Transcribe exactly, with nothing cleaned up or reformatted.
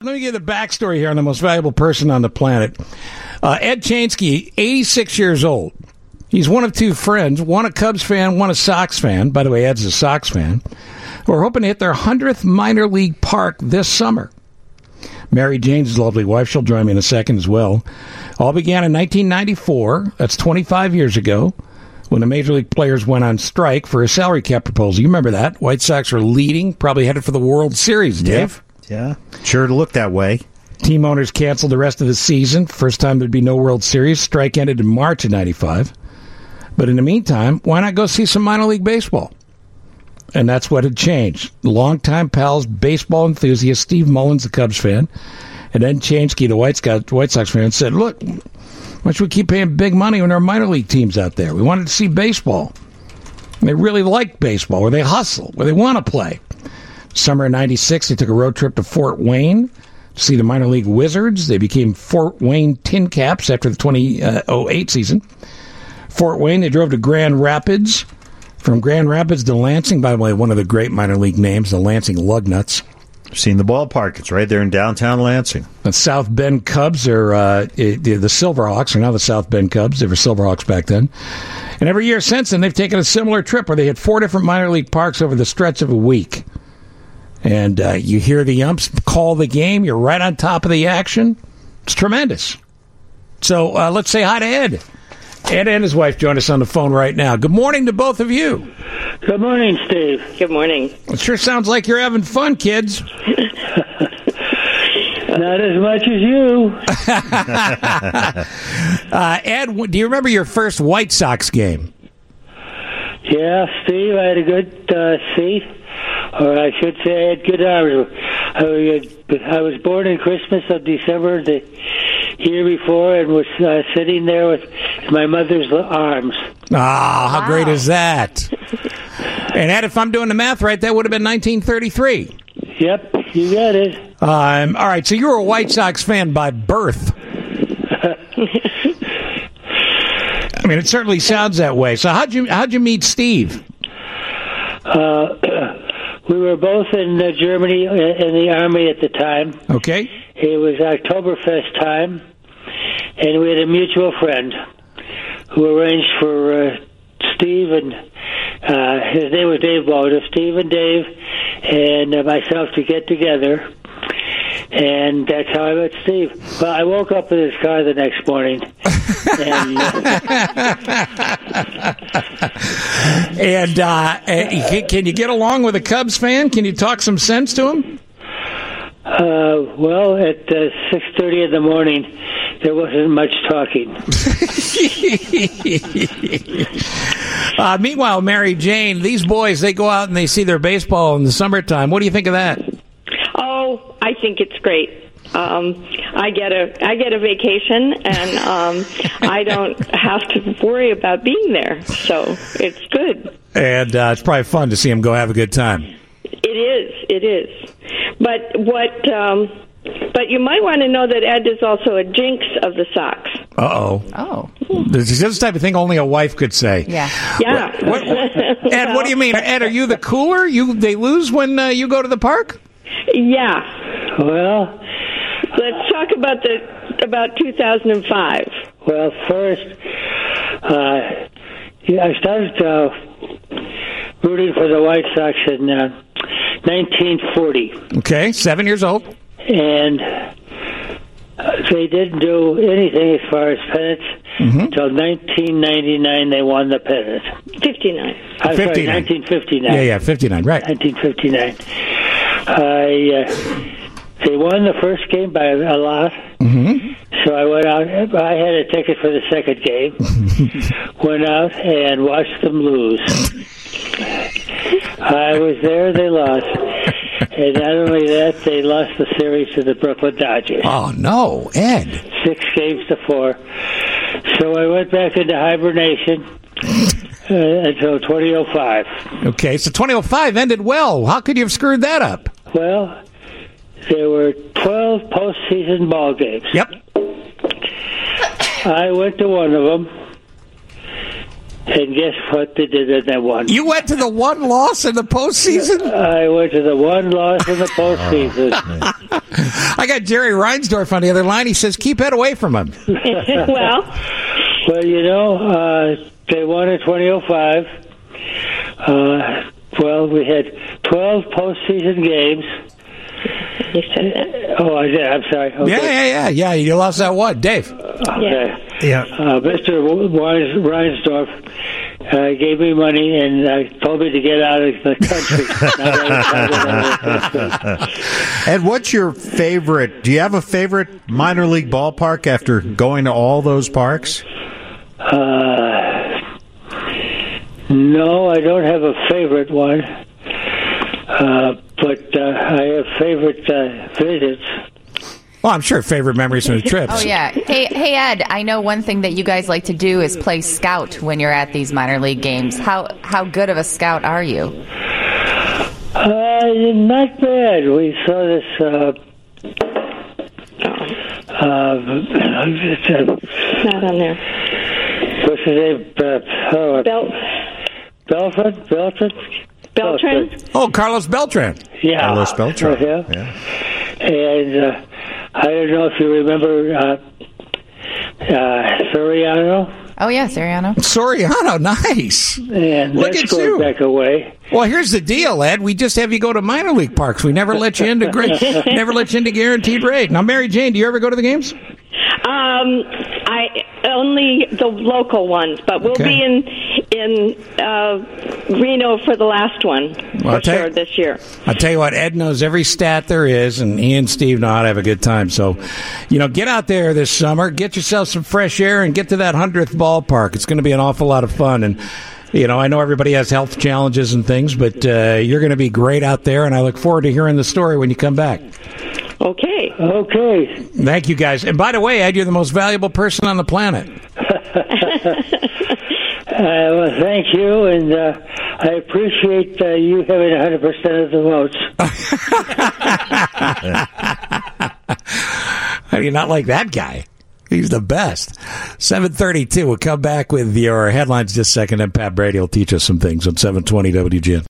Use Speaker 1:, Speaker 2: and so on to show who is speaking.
Speaker 1: let me give you the backstory here on the most valuable person on the planet. Uh, Ed Chainsky, eighty-six years old. He's one of two friends, one a Cubs fan, one a Sox fan. By the way, Ed's a Sox fan. Who are hoping to hit their hundredth minor league park this summer. Mary Jane's lovely wife. She'll join me in a second as well. All began in nineteen ninety-four. That's twenty-five years ago, when the major league players went on strike for a salary cap proposal. You remember that? White Sox were leading, probably headed for the World Series, Dave.
Speaker 2: Yeah, yeah. Sure to look that way.
Speaker 1: Team owners canceled the rest of the season. First time there'd be no World Series. Strike ended in March of ninety-five. But in the meantime, why not go see some minor league baseball? And that's what had changed. Longtime pals, baseball enthusiast Steve Mullins, the Cubs fan, and Ed Chainsky, the White Sox, White Sox fan, said, look, why should we keep paying big money when there are minor league teams out there? We wanted to see baseball. And they really like baseball, where they hustle, where they want to play. Summer of ninety-six, they took a road trip to Fort Wayne to see the minor league Wizards. They became Fort Wayne Tin Caps after the two thousand eight season. Fort Wayne, they drove to Grand Rapids. From Grand Rapids to Lansing, by the way, one of the great minor league names, the Lansing Lugnuts.
Speaker 2: I've seen the ballpark. It's right there in downtown Lansing.
Speaker 1: The South Bend Cubs are uh, the Silverhawks are now the South Bend Cubs. They were Silverhawks back then. And every year since then, they've taken a similar trip where they hit four different minor league parks over the stretch of a week. And uh, you hear the umps call the game. You're right on top of the action. It's tremendous. So uh, let's say hi to Ed. Ed and his wife join us on the phone right now. Good morning to both of you.
Speaker 3: Good morning, Steve.
Speaker 4: Good morning.
Speaker 1: It sure sounds like you're having fun, kids.
Speaker 3: Not as much as you.
Speaker 1: uh, Ed, do you remember your first White Sox game?
Speaker 3: Yeah, Steve, I had a good uh, seat. Or I should say I had good hours. I was born in Christmas of December the year before and was uh, sitting there with my mother's arms.
Speaker 1: Ah, how wow. great is that? And Ed, if I'm doing the math right, that would have been nineteen thirty-three.
Speaker 3: Yep, you got it.
Speaker 1: Um, all right, so you were a White Sox fan by birth. I mean, it certainly sounds that way. So how'd you how'd you meet Steve?
Speaker 3: Uh, we were both in uh, Germany in the Army at the time.
Speaker 1: Okay.
Speaker 3: It was Oktoberfest time, and we had a mutual friend who arranged for uh, Steve and uh, his name was Dave Bowden, Steve and Dave and uh, myself to get together. And that's how I met Steve. Well, I woke up in his car the next morning. and uh,
Speaker 1: and uh, can you get along with a Cubs fan? Can you talk some sense to him?
Speaker 3: Uh, well, at uh, six thirty in the morning, there wasn't much talking.
Speaker 1: uh, meanwhile, Mary Jane, these boys, they go out and they see their baseball in the summertime. What do you think of that?
Speaker 4: Oh, I think it's great. Um, I get a I get a vacation, and um, I don't have to worry about being there, so it's good.
Speaker 1: And uh, it's probably fun to see them go have a good time.
Speaker 4: It is, it is. But what? Um, but you might want to know that Ed is also a jinx of the Sox.
Speaker 1: Uh-oh.
Speaker 5: Oh.
Speaker 1: This is this type of thing only a wife could say.
Speaker 5: Yeah.
Speaker 4: Yeah.
Speaker 1: What, what, Ed, what do you mean? Ed, are you the cooler? You They lose when uh, you go to the park?
Speaker 4: Yeah.
Speaker 3: Well,
Speaker 4: let's talk about the about two thousand five.
Speaker 3: Well, first, uh, yeah, I started uh, rooting for the White Sox in uh, nineteen forty.
Speaker 1: Okay, seven years old.
Speaker 3: And uh, they didn't do anything as far as pennants mm-hmm. until nineteen ninety-nine. They won the pennant.
Speaker 4: fifty-nine.
Speaker 3: I'm sorry, nineteen fifty-nine.
Speaker 1: Yeah, yeah, fifty-nine, right.
Speaker 3: nineteen fifty-nine. I, uh, they won the first game by a lot.
Speaker 1: Mm-hmm.
Speaker 3: So I went out. I had a ticket for the second game. Went out and watched them lose. I was there. They lost. And not only that, they lost the series to the Brooklyn Dodgers.
Speaker 1: Oh, no, Ed.
Speaker 3: Six games to four. So I went back into hibernation uh, until twenty oh five.
Speaker 1: Okay, so twenty oh five ended well. How could you have screwed that up?
Speaker 3: Well, there were twelve postseason ball games.
Speaker 1: Yep.
Speaker 3: I went to one of them. And guess what they did in that one?
Speaker 1: You went to the one loss in the postseason?
Speaker 3: I went to the one loss in the postseason.
Speaker 1: I got Jerry Reinsdorf on the other line. He says, keep Ed away from him.
Speaker 4: Well,
Speaker 3: Well, you know, uh, they won in twenty oh five. Uh, well, we had twelve postseason games.
Speaker 4: you said that.
Speaker 3: Oh, I did. I'm sorry. Okay.
Speaker 1: Yeah, yeah, yeah. Yeah, you lost that one. Dave.
Speaker 3: Okay.
Speaker 2: Yeah.
Speaker 3: Uh, Mister Weis- Reinsdorf uh, gave me money and uh, told me to get out of the country.
Speaker 2: Ed, what's your favorite? Do you have a favorite minor league ballpark after going to all those parks?
Speaker 3: Uh, no, I don't have a favorite one, uh, but uh, I have favorite uh, visits.
Speaker 1: Well, I'm sure favorite memories from the trips.
Speaker 5: Oh, yeah. Hey, hey, Ed, I know one thing that you guys like to do is play scout when you're at these minor league games. How how good of a scout are you?
Speaker 3: Uh, not bad. We saw this. Uh, uh,
Speaker 4: Not on there.
Speaker 3: what's his name? Uh, oh,
Speaker 4: Bel-
Speaker 3: Beltran? Beltran?
Speaker 4: Beltran?
Speaker 1: Oh, Carlos Beltran.
Speaker 3: Yeah.
Speaker 2: Carlos Beltran.
Speaker 3: Yeah.
Speaker 2: Yeah.
Speaker 3: And uh, I don't know if you remember uh, uh, Soriano.
Speaker 5: Oh, yeah, Soriano.
Speaker 1: Soriano, nice.
Speaker 3: And
Speaker 1: Look
Speaker 3: that
Speaker 1: at
Speaker 3: scored
Speaker 1: you.
Speaker 3: back away.
Speaker 1: Well, here's the deal, Ed. We just have you go to minor league parks. We never let you into great, never let you into guaranteed rate. Now, Mary Jane, do you ever go to the games?
Speaker 4: Um, I only the local ones, but we'll
Speaker 1: Okay.
Speaker 4: be in in uh, Reno for the last one
Speaker 1: Well, I'll
Speaker 4: for
Speaker 1: tell
Speaker 4: sure
Speaker 1: you-
Speaker 4: this year.
Speaker 1: I tell you what, Ed knows every stat there is, and he and Steve know how to have a good time. So, you know, get out there this summer, get yourself some fresh air, and get to that hundredth ballpark. It's going to be an awful lot of fun. And, you know, I know everybody has health challenges and things, but uh, you're going to be great out there, and I look forward to hearing the story when you come back.
Speaker 4: Okay.
Speaker 3: Okay.
Speaker 1: Thank you, guys. And by the way, Ed, you're the most valuable person on the planet.
Speaker 3: Uh, well, thank you, and uh, I appreciate uh, you having one hundred percent of the votes.
Speaker 1: How do you not like that guy? He's the best. seven thirty-two. We'll come back with your headlines just a second, and Pat Brady will teach us some things on seven twenty W G N.